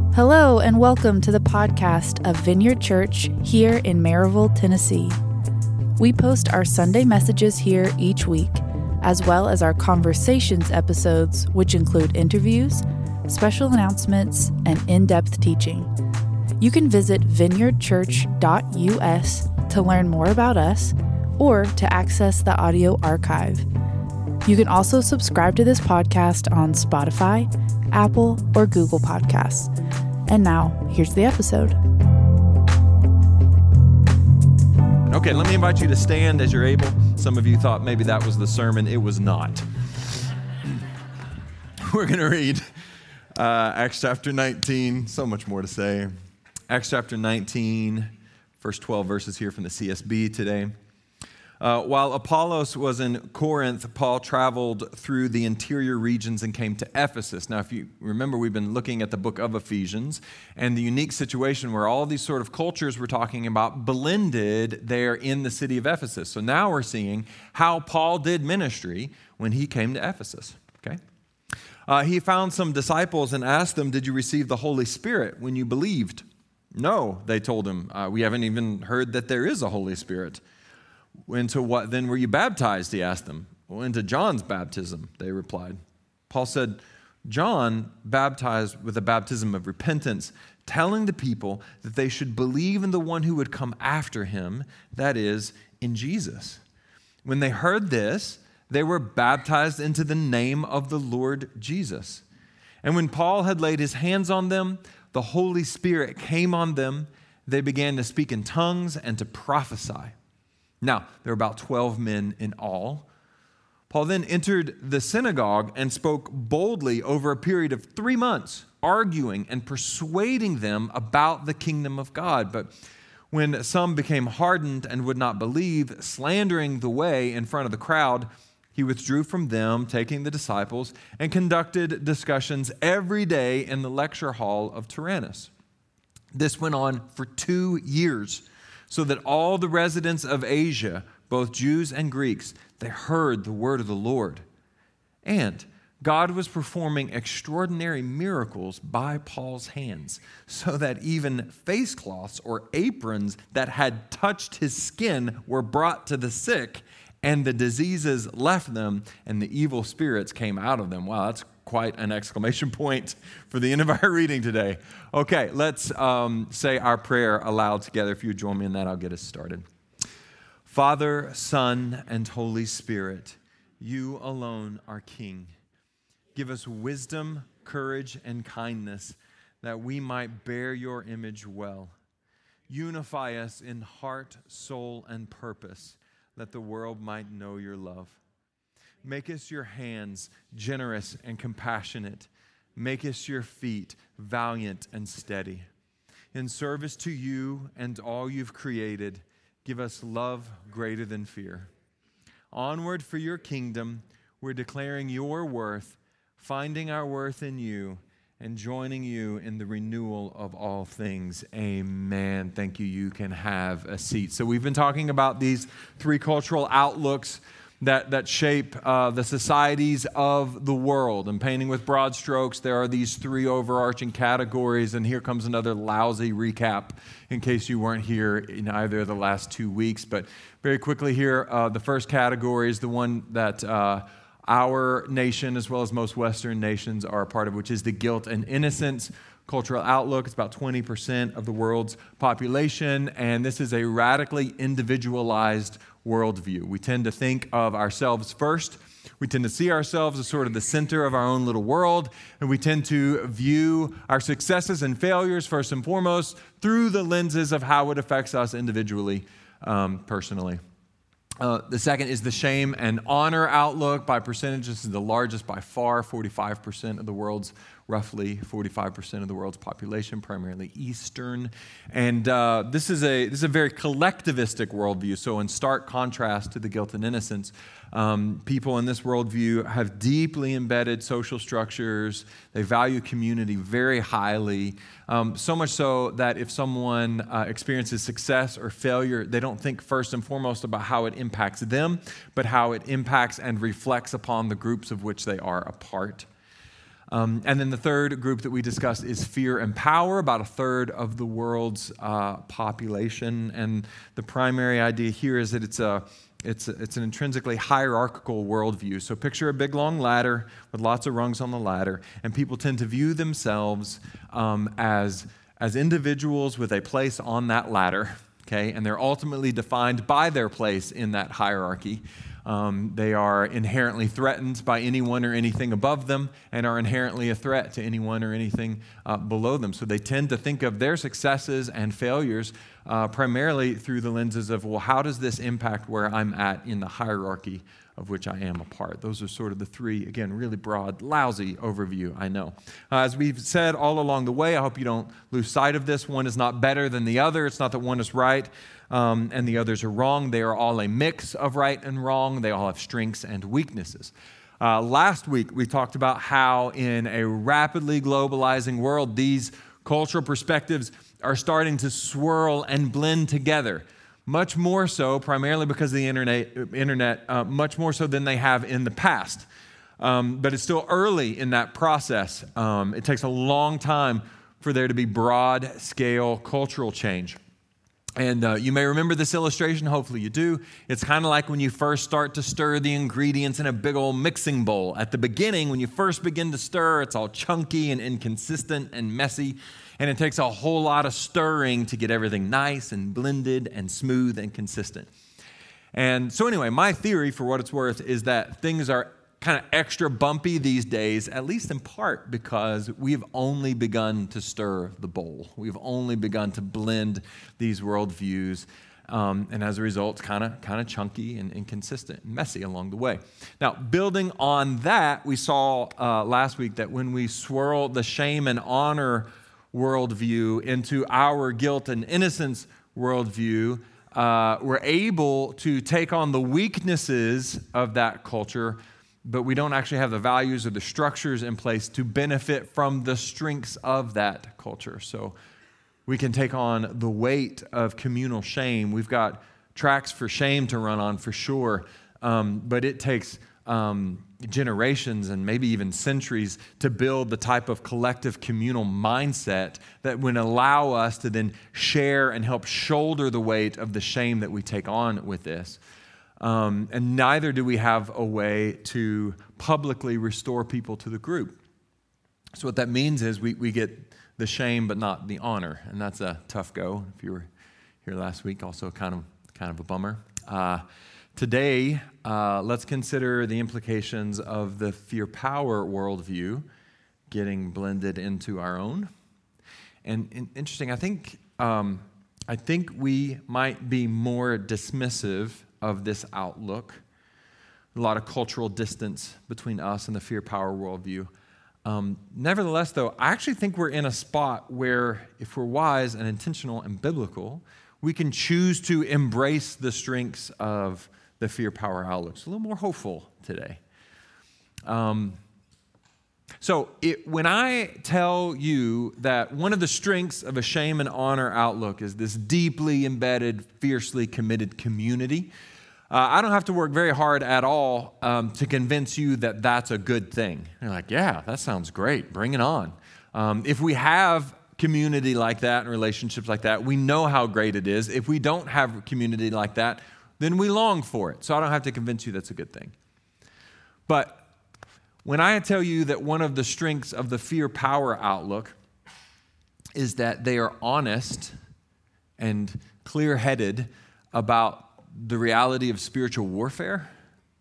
Hello and welcome to the podcast of Vineyard Church here in Maryville, Tennessee. We post our Sunday messages here each week, as well as our conversations episodes, which include interviews, special announcements, and in-depth teaching. You can visit vineyardchurch.us to learn more about us or to access the audio archive. You can also subscribe to this podcast on Spotify, Apple, or Google Podcasts. And now, here's the episode. Okay, let me invite you to stand as you're able. Some of you thought maybe that was the sermon. It was not. We're going to read Acts chapter 19. So much more to say. Acts chapter 19, first 12 verses here from the CSB today. While Apollos was in Corinth, Paul traveled through the interior regions and came to Ephesus. Now, if you remember, we've been looking at the book of Ephesians and the unique situation where all these sort of cultures we're talking about blended there in the city of Ephesus. So now we're seeing how Paul did ministry when he came to Ephesus. Okay, he found some disciples and asked them, "Did you receive the Holy Spirit when you believed?" "No," they told him. "We haven't even heard that there is a Holy Spirit." "Into what then were you baptized?" he asked them. "Well, into John's baptism," they replied. Paul said, "John baptized with a baptism of repentance, telling the people that they should believe in the one who would come after him, that is, in Jesus." When they heard this, they were baptized into the name of the Lord Jesus. And when Paul had laid his hands on them, the Holy Spirit came on them. They began to speak in tongues and to prophesy. Now, there were about 12 men in all. Paul then entered the synagogue and spoke boldly over a period of 3 months, arguing and persuading them about the kingdom of God. But when some became hardened and would not believe, slandering the way in front of the crowd, he withdrew from them, taking the disciples, and conducted discussions every day in the lecture hall of Tyrannus. This went on for 2 years. So that all the residents of Asia, both Jews and Greeks, they heard the word of the Lord. And God was performing extraordinary miracles by Paul's hands, so that even face cloths or aprons that had touched his skin were brought to the sick, and the diseases left them, and the evil spirits came out of them. Wow, that's quite an exclamation point for the end of our reading today. Okay, let's say our prayer aloud together. If you would join me in that, I'll get us started. Father, Son, and Holy Spirit, you alone are King. Give us wisdom, courage, and kindness that we might bear your image well. Unify us in heart, soul, and purpose, that the world might know your love. Make us your hands generous and compassionate. Make us your feet valiant and steady. In service to you and all you've created, give us love greater than fear. Onward for your kingdom, we're declaring your worth, finding our worth in you, and joining you in the renewal of all things. Amen. Thank you. You can have a seat. So we've been talking about these 3 cultural outlooks that shape the societies of the world. And painting with broad strokes, there are these 3 overarching categories. And here comes another lousy recap in case you weren't here in either of the last 2 weeks. But very quickly here, the first category is the one that our nation, as well as most Western nations, are a part of, which is the guilt and innocence cultural outlook. It's about 20% of the world's population, and this is a radically individualized worldview. We tend to think of ourselves first. We tend to see ourselves as sort of the center of our own little world, and we tend to view our successes and failures first and foremost through the lenses of how it affects us individually, personally. The second is the shame and honor outlook. By percentage, this is the largest by far, 45% of the world's, roughly 45% of the world's population, primarily Eastern. And this is a very collectivistic worldview. So in stark contrast to the guilt and innocence, people in this worldview have deeply embedded social structures. They value community very highly, so much so that if someone experiences success or failure, they don't think first and foremost about how it impacts them, but how it impacts and reflects upon the groups of which they are a part. And then the third group that we discussed is fear and power, about a third of the world's population. And the primary idea here is that it's an intrinsically hierarchical worldview. So picture a big long ladder with lots of rungs on the ladder, and people tend to view themselves as individuals with a place on that ladder, okay? And they're ultimately defined by their place in that hierarchy. They are inherently threatened by anyone or anything above them and are inherently a threat to anyone or anything below them. So they tend to think of their successes and failures primarily through the lenses of, well, how does this impact where I'm at in the hierarchy of which I am a part? Those are sort of the three, again, really broad, lousy overview, I know. As we've said all along the way, I hope you don't lose sight of this. One is not better than the other. It's not that one is right and the others are wrong. They are all a mix of right and wrong. They all have strengths and weaknesses. Last week, we talked about how in a rapidly globalizing world, these cultural perspectives are starting to swirl and blend together. Much more so, primarily because of the internet, much more so than they have in the past. But it's still early in that process. It takes a long time for there to be broad-scale cultural change. And you may remember this illustration, hopefully you do. It's kind of like when you first start to stir the ingredients in a big old mixing bowl. At the beginning, when you first begin to stir, it's all chunky and inconsistent and messy. And it takes a whole lot of stirring to get everything nice and blended and smooth and consistent. And so anyway, my theory, for what it's worth, is that things are kind of extra bumpy these days, at least in part because we've only begun to stir the bowl. We've only begun to blend these worldviews. And as a result, it's kind of chunky and inconsistent and messy along the way. Now, building on that, we saw last week that when we swirl the shame and honor worldview into our guilt and innocence worldview, we're able to take on the weaknesses of that culture, but we don't actually have the values or the structures in place to benefit from the strengths of that culture. So we can take on the weight of communal shame. We've got tracks for shame to run on for sure, but it takes generations and maybe even centuries to build the type of collective communal mindset that would allow us to then share and help shoulder the weight of the shame that we take on with this. And neither do we have a way to publicly restore people to the group. So what that means is we get the shame but not the honor, and that's a tough go. If you were here last week, also kind of a bummer. Today, let's consider the implications of the fear-power worldview getting blended into our own. And interesting, I think we might be more dismissive of this outlook. A lot of cultural distance between us and the fear-power worldview. Nevertheless, though, I actually think we're in a spot where, if we're wise and intentional and biblical, we can choose to embrace the strengths of the fear-power outlook. It's a little more hopeful today. When I tell you that one of the strengths of a shame and honor outlook is this deeply embedded, fiercely committed community, I don't have to work very hard at all to convince you that that's a good thing. You're like, yeah, that sounds great. Bring it on. If we have community like that and relationships like that, we know how great it is. If we don't have community like that, then we long for it. So I don't have to convince you that's a good thing. But when I tell you that one of the strengths of the fear-power outlook is that they are honest and clear-headed about the reality of spiritual warfare,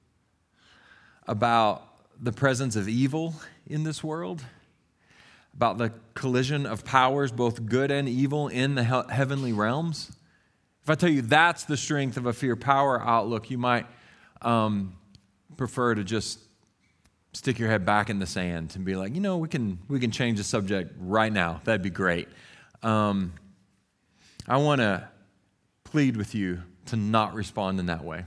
about the presence of evil in this world, about the collision of powers, both good and evil, in the heavenly realms. If I tell you that's the strength of a fear-power outlook, you might prefer to just stick your head back in the sand and be like, we can change the subject right now. That'd be great. I want to plead with you to not respond in that way.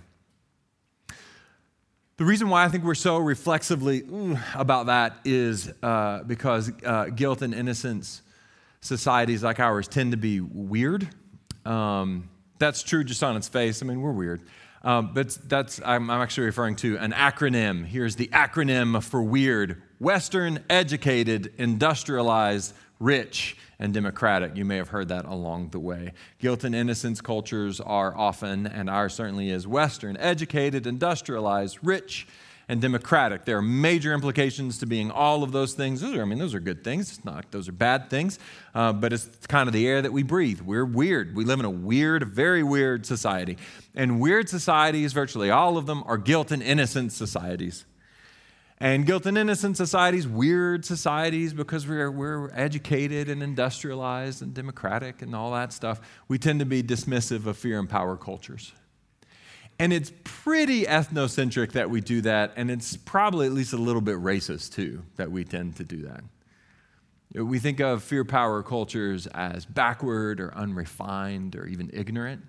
The reason why I think we're so reflexively about that is because guilt and innocence societies like ours tend to be weird. That's true just on its face. I mean, we're weird. But I'm actually referring to an acronym. Here's the acronym for WEIRD: Western, Educated, Industrialized, Rich, and Democratic. You may have heard that along the way. Guilt and innocence cultures are often, and ours certainly is, Western, educated, industrialized, rich, and democratic. There are major implications to being all of those things. Those are good things. It's not like those are bad things, but it's kind of the air that we breathe. We're weird. We live in a weird, very weird society. And weird societies, virtually all of them, are guilt and innocence societies. And guilt and innocence societies, weird societies, because we're educated and industrialized and democratic and all that stuff, we tend to be dismissive of fear and power cultures. And it's pretty ethnocentric that we do that, and it's probably at least a little bit racist, too, that we tend to do that. We think of fear power cultures as backward or unrefined or even ignorant.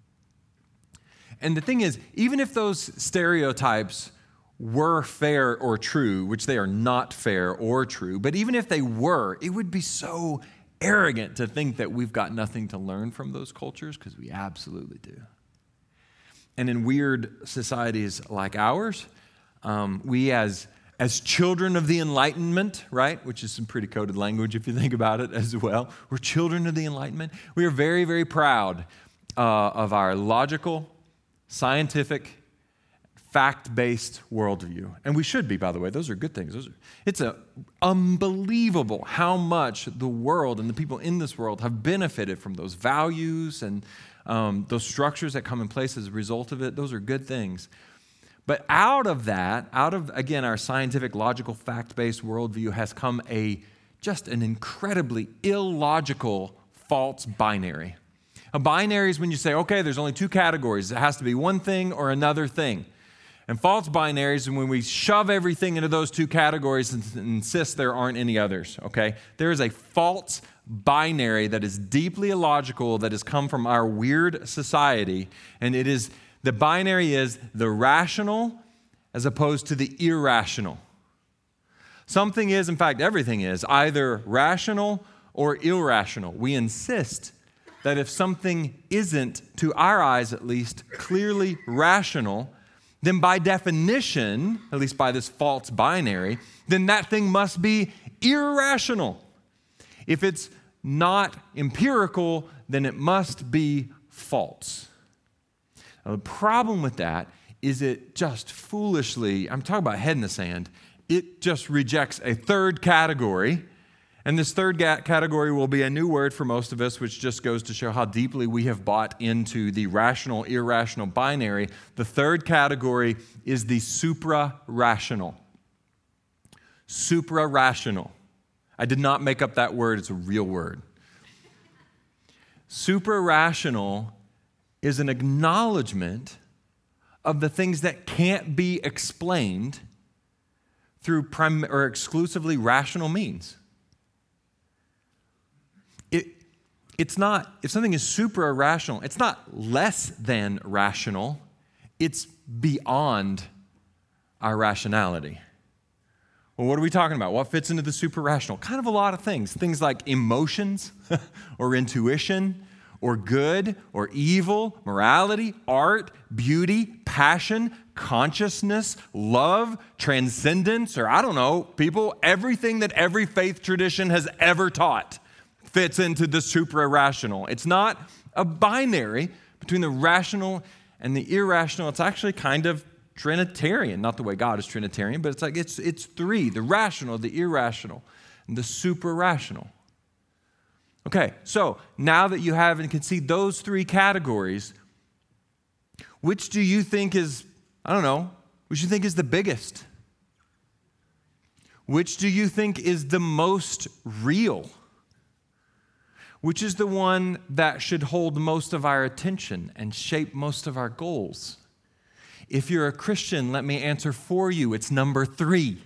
And the thing is, even if those stereotypes were fair or true, which they are not fair or true, but even if they were, it would be so arrogant to think that we've got nothing to learn from those cultures, because we absolutely do. And in weird societies like ours, we as children of the Enlightenment, right, which is some pretty coded language if you think about it as well, we're children of the Enlightenment. We are very, very proud of our logical, scientific, fact-based worldview. And we should be, by the way. Those are good things. It's unbelievable how much the world and the people in this world have benefited from those values and those structures that come in place as a result of it. Those are good things. But out of, again, our scientific, logical, fact-based worldview has come just an incredibly illogical false binary. A binary is when you say, okay, there's only two categories. It has to be one thing or another thing. And false binaries are when we shove everything into those two categories and insist there aren't any others, okay? There is a false binary that is deeply illogical that has come from our weird society, and the binary is the rational as opposed to the irrational. Something is, in fact, everything is either rational or irrational. We insist that if something isn't, to our eyes at least, clearly rational, then by definition, at least by this false binary, then that thing must be irrational. If it's not empirical, then it must be false. Now, the problem with that is it just foolishly, I'm talking about head in the sand, it just rejects a third category. And this third category will be a new word for most of us, which just goes to show how deeply we have bought into the rational, irrational binary. The third category is the supra-rational. Supra-rational. I did not make up that word. It's a real word. Supra-rational is an acknowledgement of the things that can't be explained through or exclusively rational means. It's not, if something is super irrational, it's not less than rational, it's beyond our rationality. Well, what are we talking about? What fits into the super rational? Kind of a lot of things. Things like emotions or intuition or good or evil, morality, art, beauty, passion, consciousness, love, transcendence, or I don't know, people, everything that every faith tradition has ever taught fits into the supra-rational. It's not a binary between the rational and the irrational. It's actually kind of Trinitarian, not the way God is Trinitarian, but it's three, the rational, the irrational, and the supra-rational. Okay, so now that you have and can see those three categories, which do you think is, which do you think is the biggest? Which do you think is the most real? Which is the one that should hold most of our attention and shape most of our goals? If you're a Christian, let me answer for you. It's number 3.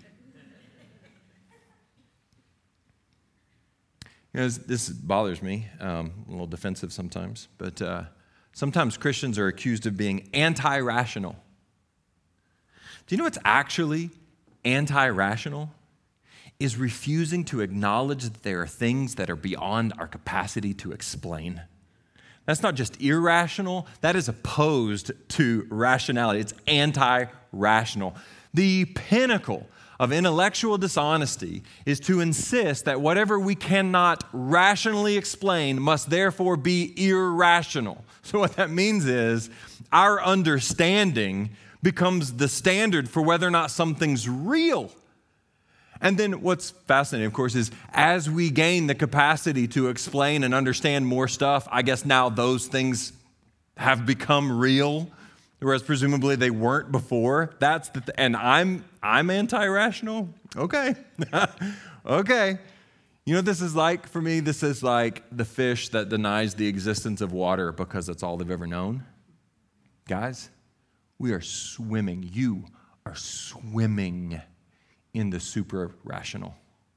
This bothers me. A little defensive sometimes. But sometimes Christians are accused of being anti-rational. Do you know what's actually anti-rational? Is refusing to acknowledge that there are things that are beyond our capacity to explain. That's not just irrational, that is opposed to rationality. It's anti-rational. The pinnacle of intellectual dishonesty is to insist that whatever we cannot rationally explain must therefore be irrational. So what that means is our understanding becomes the standard for whether or not something's real. And then what's fascinating, of course, is as we gain the capacity to explain and understand more stuff, I guess now those things have become real, whereas presumably they weren't before. And I'm anti-rational? Okay. Okay. You know what this is like for me? This is like the fish that denies the existence of water because that's all they've ever known. Guys, we are swimming. You are swimming in the super rational.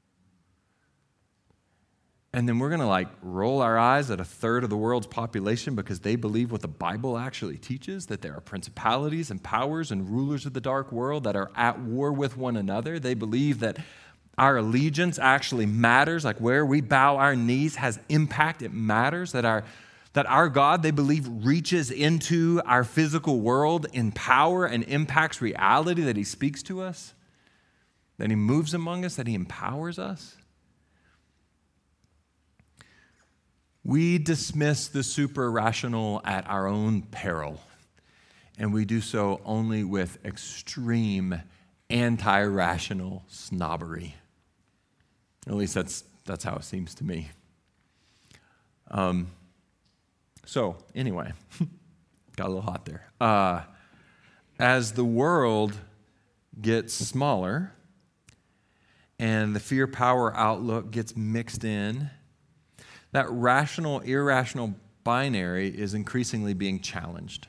And then we're going to roll our eyes at a third of the world's population because they believe what the Bible actually teaches, that there are principalities and powers and rulers of the dark world that are at war with one another. They believe that our allegiance actually matters, like where we bow our knees has impact. It matters that our God, they believe, reaches into our physical world in power and impacts reality, that he speaks to us, that he moves among us, that he empowers us. We dismiss the super rational at our own peril, and we do so only with extreme anti-rational snobbery. At least that's how it seems to me. So anyway, got a little hot there. As the world gets smaller and the fear-power outlook gets mixed in, that rational-irrational binary is increasingly being challenged.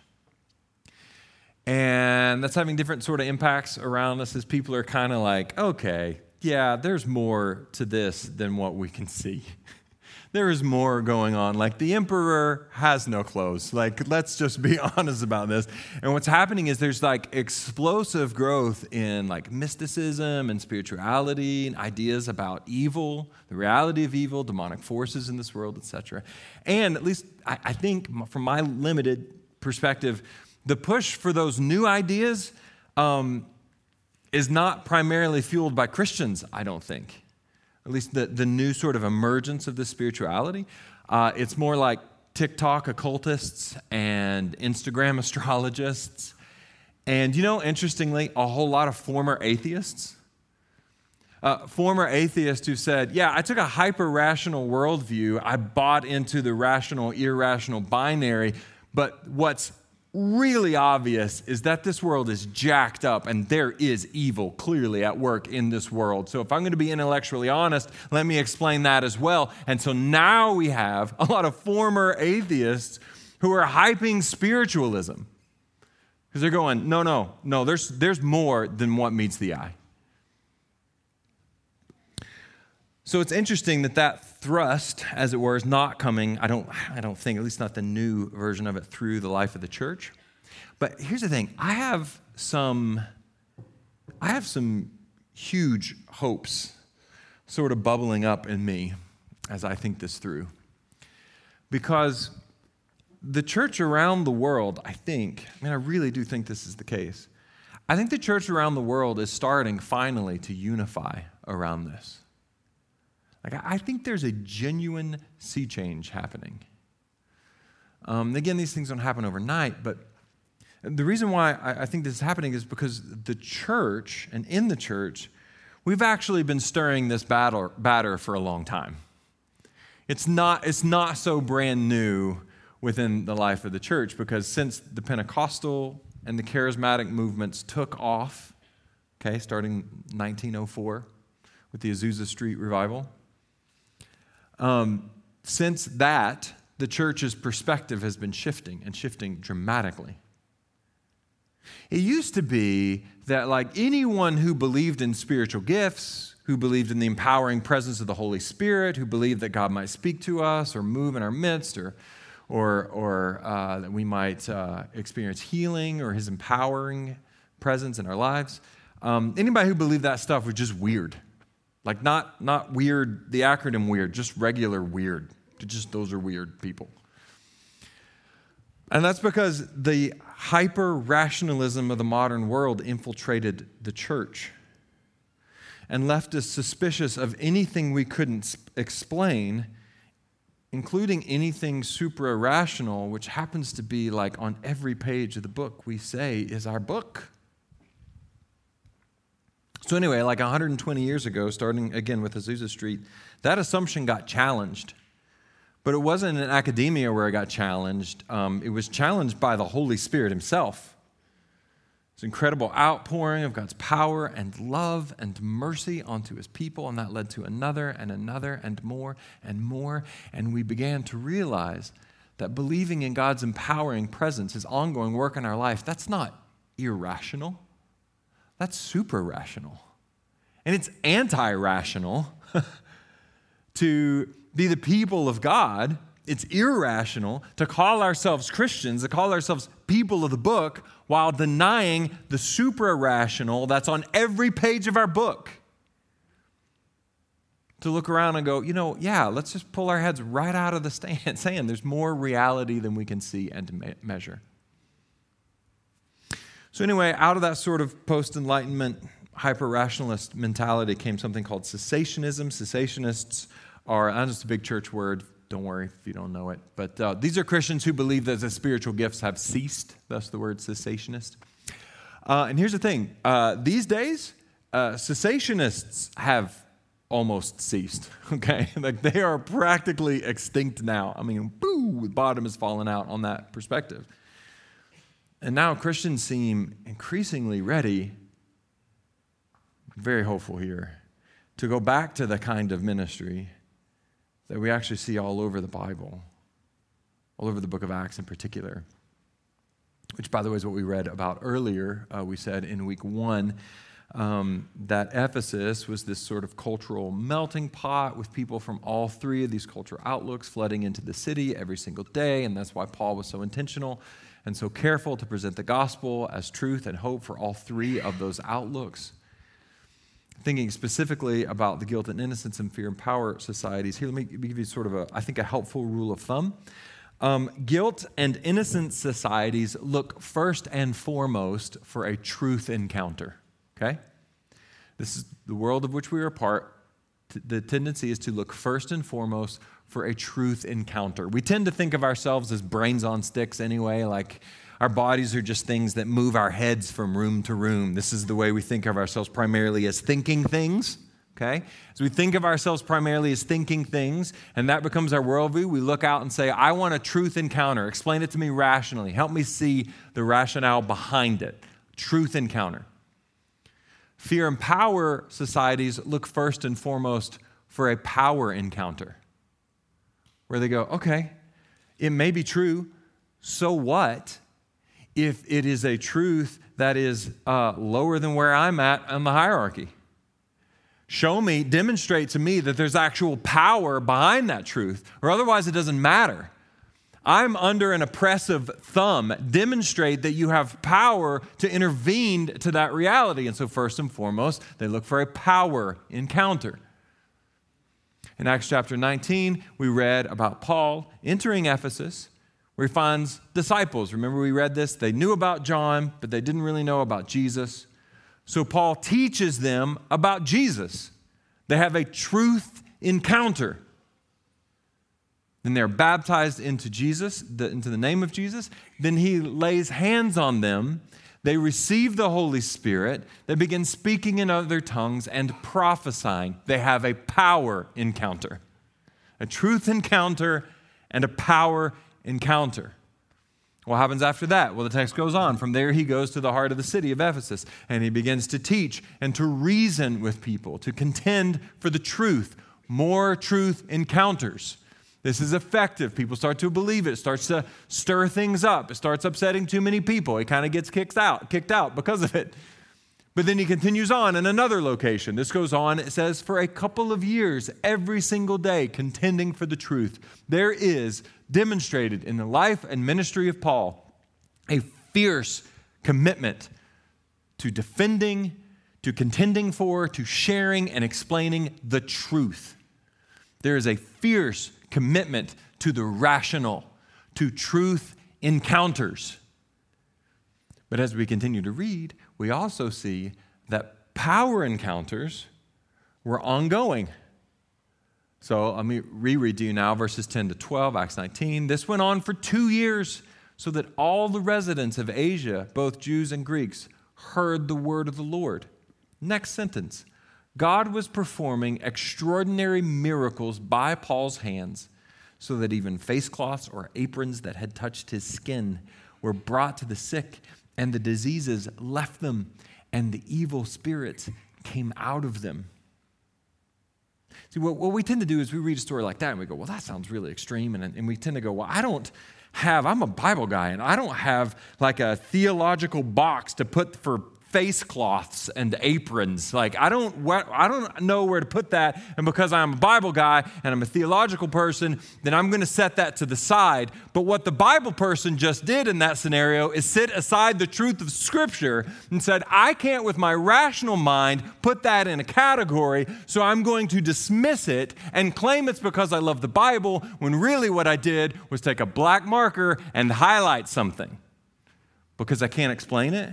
And that's having different sort of impacts around us as people are kind of like, okay, yeah, there's more to this than what we can see. There is more going on. Like, the emperor has no clothes. Like, let's just be honest about this. And what's happening is there's explosive growth in mysticism and spirituality and ideas about evil, the reality of evil, demonic forces in this world, etc. And at least I think from my limited perspective, the push for those new ideas is not primarily fueled by Christians, I don't think. At least the new sort of emergence of this spirituality. It's more like TikTok occultists and Instagram astrologists. And interestingly, a whole lot of former atheists. Former atheists who said, yeah, I took a hyper-rational worldview. I bought into the rational-irrational binary. But what's really obvious is that this world is jacked up and there is evil clearly at work in this world. So if I'm going to be intellectually honest, let me explain that as well. And so now we have a lot of former atheists who are hyping spiritualism because they're going, no, there's more than what meets the eye. So it's interesting that thrust, as it were, is not coming, I don't think, at least not the new version of it, through the life of the church. But here's the thing, I have some huge hopes sort of bubbling up in me as I think this through. Because the church around the world, I really do think this is the case. I think the church around the world is starting finally to unify around this. I think there's a genuine sea change happening. Again, these things don't happen overnight, but the reason why I think this is happening is because the church, and in the church, we've actually been stirring this batter for a long time. It's not so brand new within the life of the church, because since the Pentecostal and the charismatic movements took off, starting 1904 with the Azusa Street Revival, since that, the church's perspective has been shifting dramatically. It used to be that anyone who believed in spiritual gifts, who believed in the empowering presence of the Holy Spirit, who believed that God might speak to us or move in our midst, or that we might experience healing or his empowering presence in our lives, anybody who believed that stuff was just weird. Not weird, the acronym weird, just regular weird. Those are weird people. And that's because the hyper-rationalism of the modern world infiltrated the church and left us suspicious of anything we couldn't explain, including anything supra-rational, which happens to be like on every page of the book we say is our book. So anyway, like 120 years ago, starting again with Azusa Street, that assumption got challenged. But it wasn't in academia where it got challenged. It was challenged by the Holy Spirit himself. It's an incredible outpouring of God's power and love and mercy onto his people, and that led to another and another and more and more. And we began to realize that believing in God's empowering presence, his ongoing work in our life, that's not irrational. That's super-rational. And it's anti-rational to be the people of God. It's irrational to call ourselves Christians, to call ourselves people of the book, while denying the supra-rational that's on every page of our book. To look around and go, let's just pull our heads right out of the sand. There's more reality than we can see and measure. So anyway, out of that sort of post-Enlightenment, hyper-rationalist mentality came something called cessationism. Cessationists are, not just a big church word, don't worry if you don't know it, but these are Christians who believe that the spiritual gifts have ceased. That's the word cessationist. And here's the thing. These days, cessationists have almost ceased, okay? Like they are practically extinct now. I mean, the bottom has fallen out on that perspective. And now Christians seem increasingly ready, very hopeful here, to go back to the kind of ministry that we actually see all over the Bible, all over the book of Acts in particular, which, by the way, is what we read about earlier. We said in week 1 that Ephesus was this sort of cultural melting pot with people from all three of these cultural outlooks flooding into the city every single day, and that's why Paul was so intentional and so careful to present the gospel as truth and hope for all three of those outlooks. Thinking specifically about the guilt and innocence and fear and power societies, here let me give you sort of a helpful rule of thumb. Guilt and innocence societies look first and foremost for a truth encounter, okay? This is the world of which we are a part. The tendency is to look first and foremost for a truth encounter. We tend to think of ourselves as brains on sticks anyway, like our bodies are just things that move our heads from room to room. This is the way we think of ourselves primarily as thinking things, okay? So we think of ourselves primarily as thinking things, and that becomes our worldview. We look out and say, I want a truth encounter. Explain it to me rationally. Help me see the rationale behind it. Truth encounter. Fear and power societies look first and foremost for a power encounter, where they go, okay, it may be true, so what if it is a truth that is lower than where I'm at on the hierarchy? Show me, demonstrate to me that there's actual power behind that truth, or otherwise it doesn't matter. I'm under an oppressive thumb. Demonstrate that you have power to intervene to that reality. And so first and foremost, they look for a power encounter. In Acts chapter 19, we read about Paul entering Ephesus, where he finds disciples. Remember we read this? They knew about John, but they didn't really know about Jesus. So Paul teaches them about Jesus. They have a truth encounter. Then they're baptized into Jesus, into the name of Jesus. Then he lays hands on them. They receive the Holy Spirit. They begin speaking in other tongues and prophesying. They have a power encounter, a truth encounter and a power encounter. What happens after that? Well, the text goes on. From there, he goes to the heart of the city of Ephesus, and he begins to teach and to reason with people, to contend for the truth. More truth encounters. This is effective. People start to believe it. It starts to stir things up. It starts upsetting too many people. He kind of gets kicked out because of it. But then he continues on in another location. This goes on, it says, for a couple of years, every single day, contending for the truth. There is demonstrated in the life and ministry of Paul a fierce commitment to defending, to contending for, to sharing and explaining the truth. There is a fierce commitment to the rational, to truth encounters. But as we continue to read, we also see that power encounters were ongoing. So let me reread to you now verses 10 to 12, Acts 19. This went on for 2 years, so that all the residents of Asia, both Jews and Greeks, heard the word of the Lord. Next sentence. God was performing extraordinary miracles by Paul's hands, so that even face cloths or aprons that had touched his skin were brought to the sick, and the diseases left them, and the evil spirits came out of them. See, what we tend to do is we read a story like that and we go, well, that sounds really extreme. And we tend to go, well, I'm a Bible guy and I don't have like a theological box to put for face cloths and aprons. Like, I don't know where to put that. And because I'm a Bible guy and I'm a theological person, then I'm going to set that to the side. But what the Bible person just did in that scenario is sit aside the truth of Scripture and said, I can't with my rational mind put that in a category, so I'm going to dismiss it and claim it's because I love the Bible, when really what I did was take a black marker and highlight something because I can't explain it.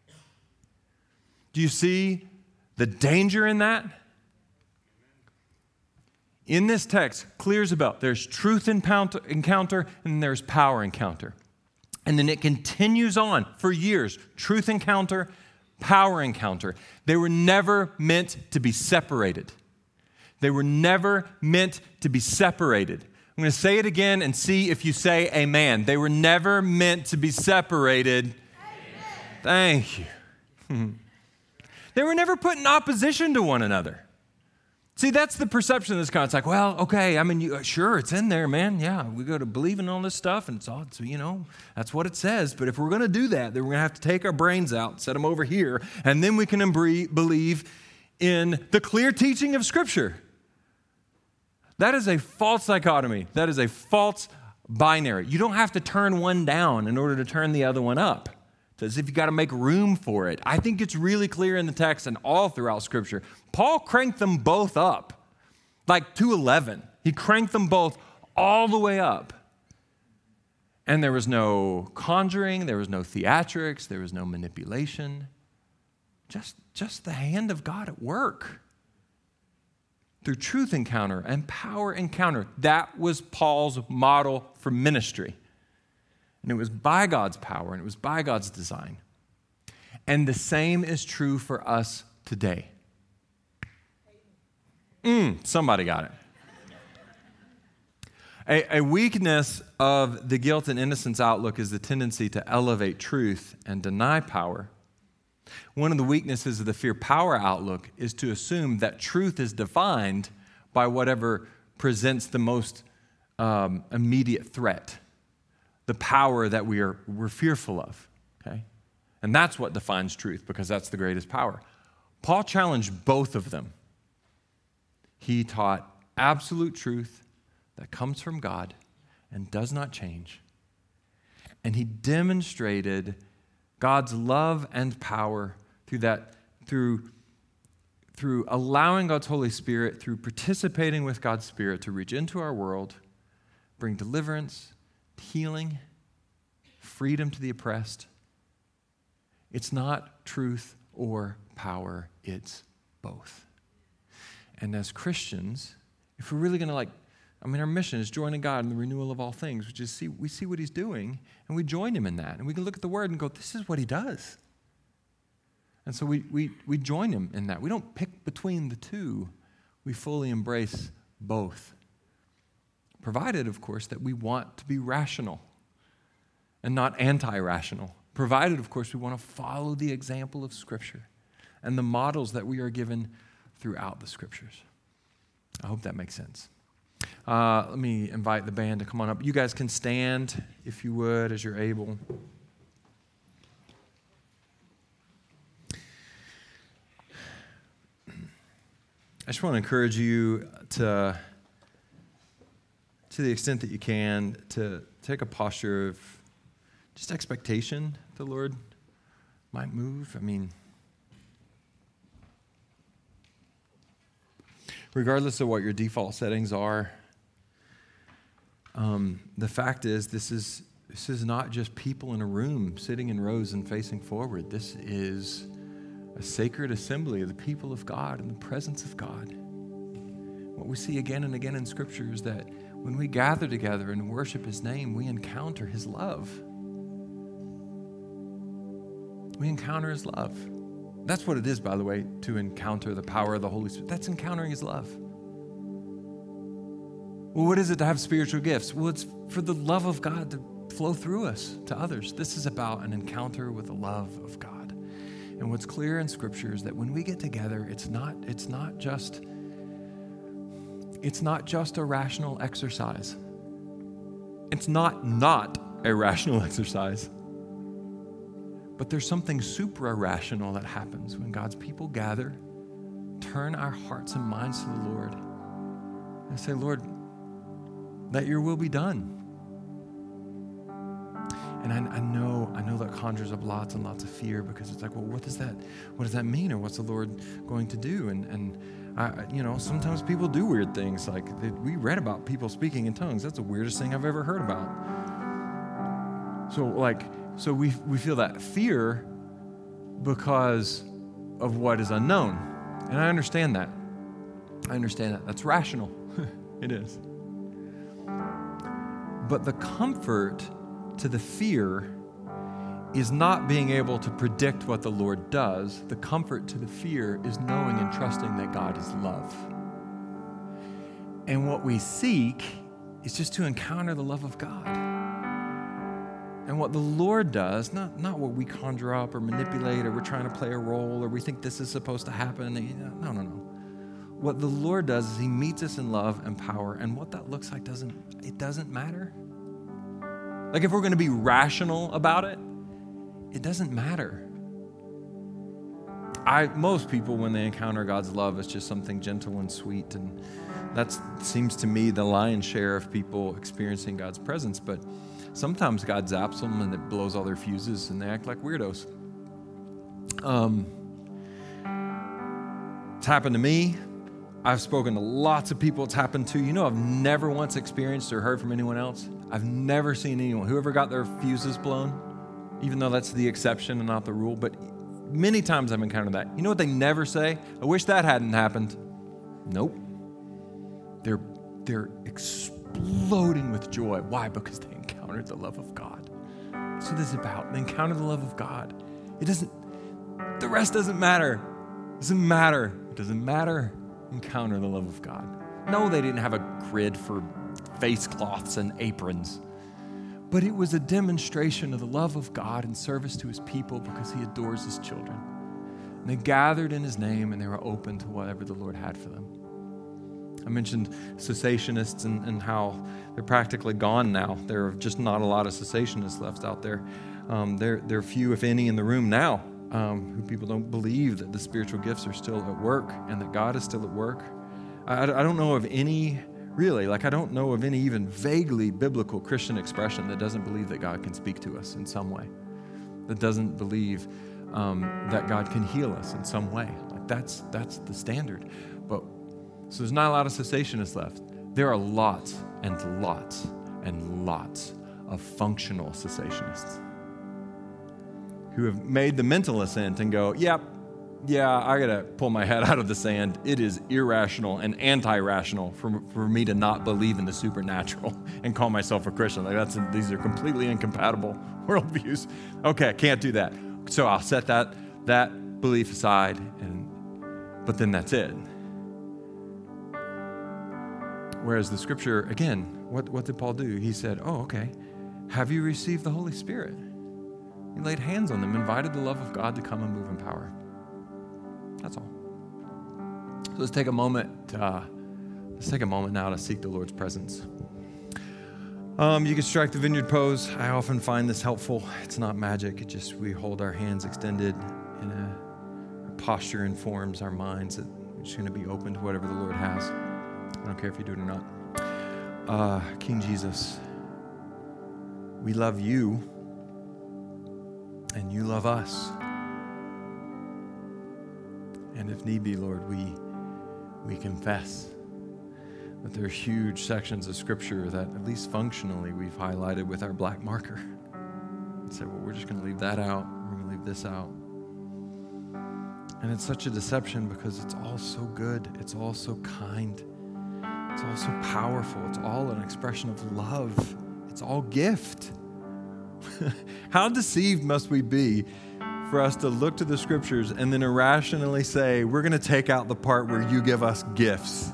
Do you see the danger in that? In this text, clear as a bell, there's truth encounter and there's power encounter. And then it continues on for years. Truth encounter, power encounter. They were never meant to be separated. They were never meant to be separated. I'm going to say it again and see if you say amen. They were never meant to be separated. Amen. Thank you. They were never put in opposition to one another. See, that's the perception of this kind. It's like, well, okay, I mean, sure, it's in there, man. Yeah, we go to believe in all this stuff, and that's what it says. But if we're going to do that, then we're going to have to take our brains out, set them over here, and then we can believe in the clear teaching of Scripture. That is a false dichotomy. That is a false binary. You don't have to turn one down in order to turn the other one up. As if you got to make room for it. I think it's really clear in the text and all throughout Scripture. Paul cranked them both up, like to 11. He cranked them both all the way up. And there was no conjuring, there was no theatrics, there was no manipulation. Just the hand of God at work. Through truth encounter and power encounter. That was Paul's model for ministry. And it was by God's power, and it was by God's design. And the same is true for us today. Somebody got it. A weakness of the guilt and innocence outlook is the tendency to elevate truth and deny power. One of the weaknesses of the fear-power outlook is to assume that truth is defined by whatever presents the most immediate threat. The power that we're fearful of, okay? And that's what defines truth, because that's the greatest power. Paul challenged both of them. He taught absolute truth that comes from God and does not change. And he demonstrated God's love and power through allowing God's Holy Spirit, through participating with God's Spirit to reach into our world, bring deliverance, healing, freedom to the oppressed. It's not truth or power, it's both. And as Christians, if we're really going to our mission is joining God in the renewal of all things, which is we see what he's doing, and we join him in that. And we can look at the word and go, this is what he does. And so we join him in that. We don't pick between the two. We fully embrace both. Provided, of course, that we want to be rational and not anti-rational. Provided, of course, we want to follow the example of Scripture and the models that we are given throughout the Scriptures. I hope that makes sense. Let me invite the band to come on up. You guys can stand, if you would, as you're able. I just want to encourage you to the extent that you can, to take a posture of just expectation the Lord might move. I mean, regardless of what your default settings are, the fact is this is This is not just people in a room sitting in rows and facing forward. This is a sacred assembly of the people of God in the presence of God. What we see again and again in Scripture is that when we gather together and worship His name, we encounter His love. We encounter His love. That's what it is, by the way, to encounter the power of the Holy Spirit. That's encountering His love. Well, what is it to have spiritual gifts? Well, it's for the love of God to flow through us to others. This is about an encounter with the love of God. And what's clear in Scripture is that when we get together, it's not just a rational exercise. It's not a rational exercise. But there's something super irrational that happens when God's people gather, turn our hearts and minds to the Lord, and say, Lord, let your will be done. And I know that conjures up lots and lots of fear, because it's like, well, what does that mean? Or what's the Lord going to do? And I, sometimes people do weird things. Like we read about people speaking in tongues. That's the weirdest thing I've ever heard about. So we feel that fear because of what is unknown. And I understand that. That's rational. It is. But the comfort to the fear is not being able to predict what the Lord does. The comfort to the fear is knowing and trusting that God is love. And what we seek is just to encounter the love of God. And what the Lord does, not what we conjure up or manipulate, or we're trying to play a role, or we think this is supposed to happen. No. What the Lord does is He meets us in love and power, and what that looks like doesn't matter. Like if we're going to be rational about it, it doesn't matter. Most people, when they encounter God's love, it's just something gentle and sweet, and that seems to me the lion's share of people experiencing God's presence. But sometimes God zaps them and it blows all their fuses and they act like weirdos. It's happened to me. I've spoken to lots of people it's happened to. I've never once experienced or heard from anyone else. I've never seen anyone who ever got their fuses blown, even though that's the exception and not the rule. But many times I've encountered that. You know what they never say? I wish that hadn't happened. Nope. They're exploding with joy. Why? Because they encountered the love of God. That's what this is about. They encounter the love of God. The rest doesn't matter. It doesn't matter. Encounter the love of God. No, they didn't have a grid for face cloths and aprons, but it was a demonstration of the love of God in service to His people, because He adores His children. And they gathered in His name, and they were open to whatever the Lord had for them. I mentioned cessationists and how they're practically gone now. There are just not a lot of cessationists left out there. There are few, if any, in the room now who people don't believe that the spiritual gifts are still at work and that God is still at work. I don't know of any, really, I don't know of any even vaguely biblical Christian expression that doesn't believe that God can speak to us in some way, that doesn't believe that God can heal us in some way. That's the standard. So there's not a lot of cessationists left. There are lots and lots and lots of functional cessationists who have made the mental assent and go, yeah, I got to pull my head out of the sand. It is irrational and anti-rational for me to not believe in the supernatural and call myself a Christian. These are completely incompatible worldviews. Okay, I can't do that. So I'll set that belief aside, but then that's it. Whereas the Scripture, again, what did Paul do? He said, okay, have you received the Holy Spirit? He laid hands on them, invited the love of God to come and move in power. That's all. So let's take a moment now to seek the Lord's presence. You can strike the vineyard pose. I often find this helpful. It's not magic. We hold our hands extended in a posture informs our minds that we're just going to be open to whatever the Lord has. I don't care if you do it or not. King Jesus, we love you and you love us. And if need be, Lord, we confess But there are huge sections of Scripture that, at least functionally, we've highlighted with our black marker and said, well, we're just going to leave that out. We're going to leave this out. And it's such a deception because it's all so good. It's all so kind. It's all so powerful. It's all an expression of love. It's all gift. How deceived must we be for us to look to the Scriptures and then irrationally say, we're going to take out the part where you give us gifts.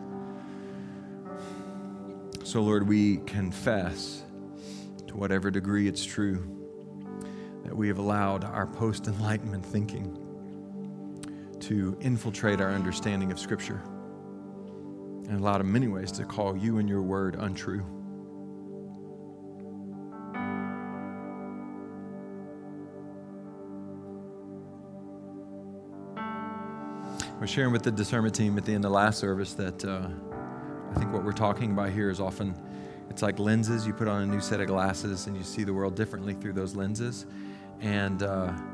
So, Lord, we confess, to whatever degree it's true, that we have allowed our post-enlightenment thinking to infiltrate our understanding of Scripture and allowed in many ways to call you and your word untrue. I was sharing with the discernment team at the end of last service that I think what we're talking about here is often, it's like lenses. You put on a new set of glasses and you see the world differently through those lenses. And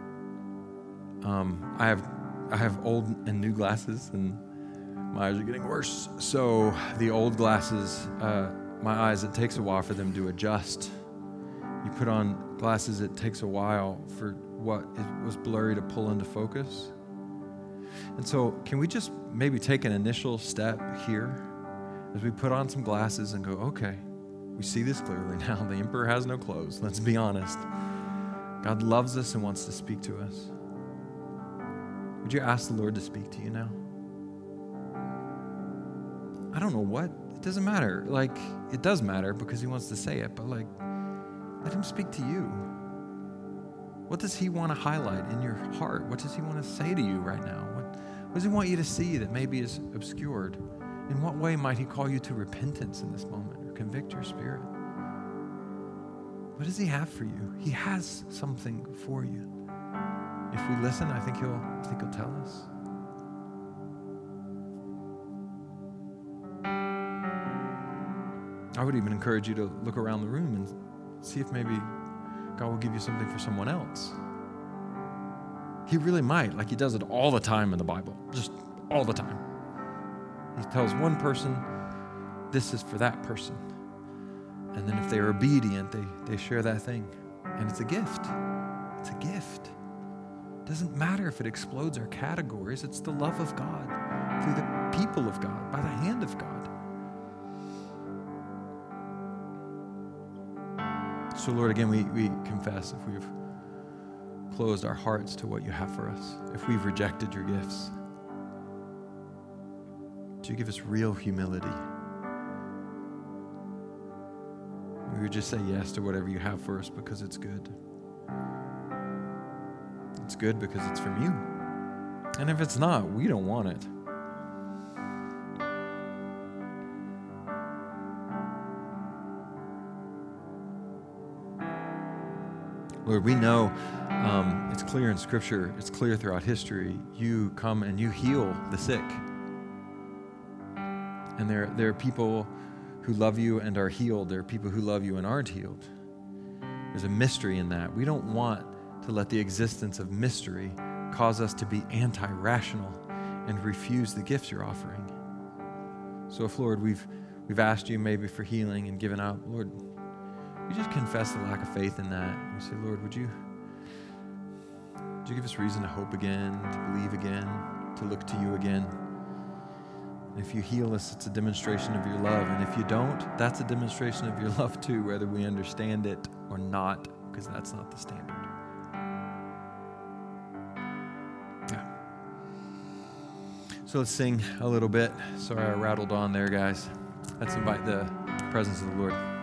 I have old and new glasses, and my eyes are getting worse. So the old glasses, my eyes, it takes a while for them to adjust. You put on glasses, it takes a while for what was blurry to pull into focus. And so can we just maybe take an initial step here as we put on some glasses and go, okay, we see this clearly now. The emperor has no clothes. Let's be honest. God loves us and wants to speak to us. Would you ask the Lord to speak to you now? I don't know what. It doesn't matter. Like, it does matter because he wants to say it, but like, let him speak to you. What does he want to highlight in your heart? What does he want to say to you right now? What does he want you to see that maybe is obscured? In what way might he call you to repentance in this moment or convict your spirit? What does he have for you? He has something for you. If we listen, I think he'll tell us. I would even encourage you to look around the room and see if maybe God will give you something for someone else. He really might, like he does it all the time in the Bible, just all the time. He tells one person, this is for that person. And then if they're obedient, they share that thing. And it's a gift. It's a gift. It doesn't matter if it explodes our categories. It's the love of God through the people of God, by the hand of God. So Lord, again, we confess if we've closed our hearts to what you have for us, if we've rejected your gifts, do you give us real humility? We would just say yes to whatever you have for us because it's good. It's good because it's from you. And if it's not, we don't want it. Lord, we know it's clear in Scripture, it's clear throughout history, you come and you heal the sick. And there are people who love you and are healed. There are people who love you and aren't healed. There's a mystery in that. We don't want to let the existence of mystery cause us to be anti-rational and refuse the gifts you're offering. So if, Lord, we've asked you maybe for healing and given out, Lord, we just confess the lack of faith in that. We say, Lord, would you give us reason to hope again, to believe again, to look to you again? And if you heal us, it's a demonstration of your love. And if you don't, that's a demonstration of your love too, whether we understand it or not, because that's not the standard. Yeah. So let's sing a little bit. Sorry I rattled on there, guys. Let's invite the presence of the Lord.